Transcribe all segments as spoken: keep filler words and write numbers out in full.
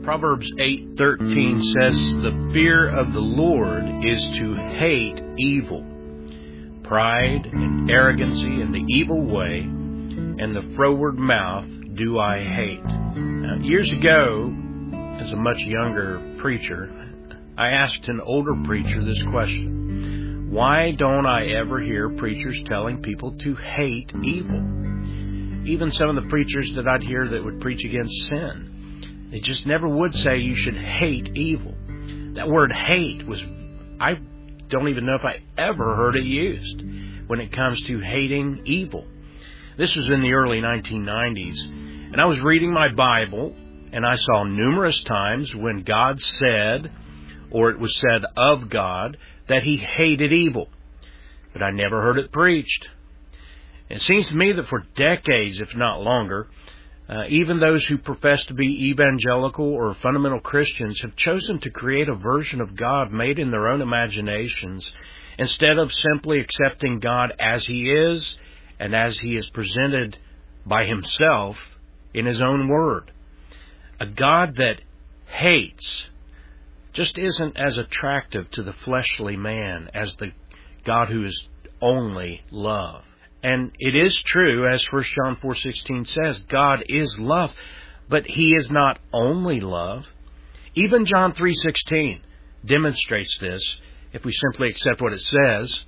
Proverbs eight thirteen says, "The fear of the Lord is to hate evil. Pride and arrogancy and the evil way and the froward mouth do I hate." Now, years ago, as a much younger preacher, I asked an older preacher this question: why don't I ever hear preachers telling people to hate evil? Even some of the preachers that I'd hear that would preach against sin, they just never would say you should hate evil. That word hate was, I don't even know if I ever heard it used when it comes to hating evil. This was in the early nineteen nineties, and I was reading my Bible, and I saw numerous times when God said, or it was said of God, that He hated evil. But I never heard it preached. It seems to me that for decades, if not longer, uh, even those who profess to be evangelical or fundamental Christians have chosen to create a version of God made in their own imaginations, instead of simply accepting God as He is and as He is presented by Himself in His own Word. A God that hates just isn't as attractive to the fleshly man as the God who is only love. And it is true, as First John four sixteen says, God is love, but He is not only love. Even John three sixteen demonstrates this, if we simply accept what it says.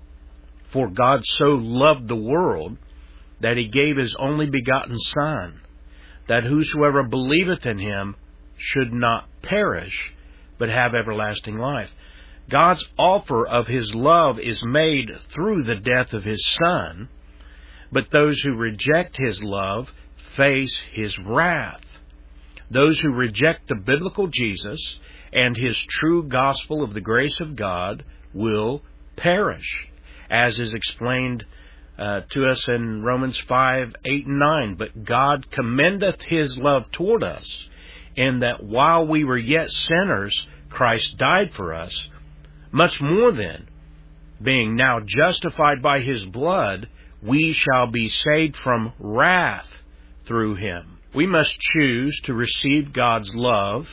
For God so loved the world that He gave His only begotten Son, that whosoever believeth in Him should not perish, but have everlasting life. God's offer of His love is made through the death of His Son, but those who reject His love face His wrath. Those who reject the biblical Jesus and His true gospel of the grace of God will perish, as is explained uh, to us in Romans five, eight, and nine. But God commendeth His love toward us, in that while we were yet sinners, Christ died for us. Much more then, being now justified by His blood, we shall be saved from wrath through Him. We must choose to receive God's love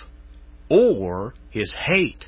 or His hate.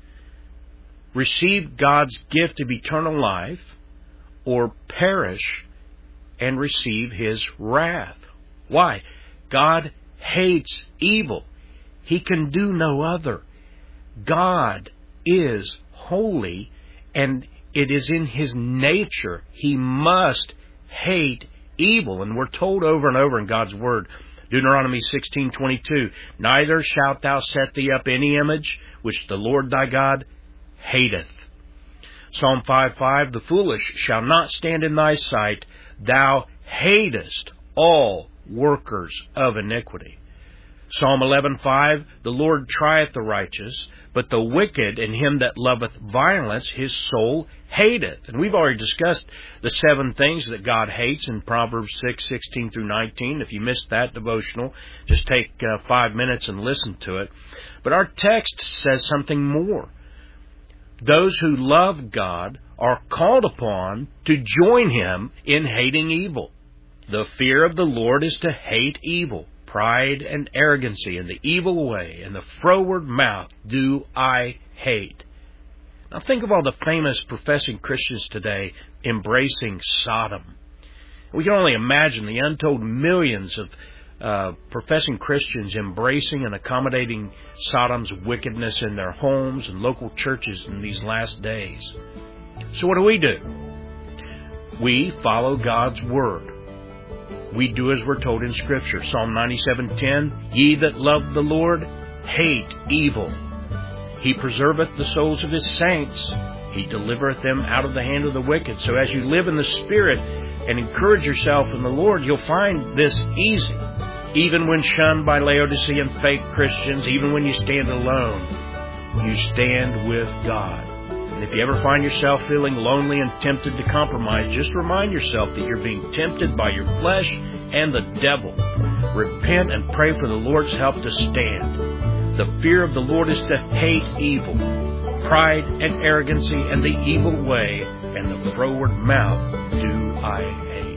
Receive God's gift of eternal life, or perish and receive His wrath. Why? God hates evil. He can do no other. God is holy, and it is in His nature. He must hate evil. And we're told over and over in God's Word, Deuteronomy sixteen twenty-two, "Neither shalt thou set thee up any image which the Lord thy God hateth." Psalm five five, "The foolish shall not stand in thy sight. Thou hatest all workers of iniquity." Psalm eleven five, "The Lord trieth the righteous, but the wicked and him that loveth violence His soul hateth." And we've already discussed the seven things that God hates in Proverbs six, sixteen through nineteen. If you missed that devotional, just take uh, five minutes and listen to it. But our text says something more. Those who love God are called upon to join Him in hating evil. The fear of the Lord is to hate evil. Pride and arrogancy and the evil way and the froward mouth do I hate. Now think of all the famous professing Christians today embracing Sodom. We can only imagine the untold millions of uh, professing Christians embracing and accommodating Sodom's wickedness in their homes and local churches in these last days. So what do we do? We follow God's Word. We do as we're told in Scripture. Psalm ninety-seven ten, "Ye that love the Lord hate evil. He preserveth the souls of His saints. He delivereth them out of the hand of the wicked." So as you live in the Spirit and encourage yourself in the Lord, you'll find this easy. Even when shunned by Laodicean fake Christians, even when you stand alone, you stand with God. And if you ever find yourself feeling lonely and tempted to compromise, just remind yourself that you're being tempted by your flesh and the devil. Repent and pray for the Lord's help to stand. The fear of the Lord is to hate evil, pride and arrogancy and the evil way, and the froward mouth do I hate.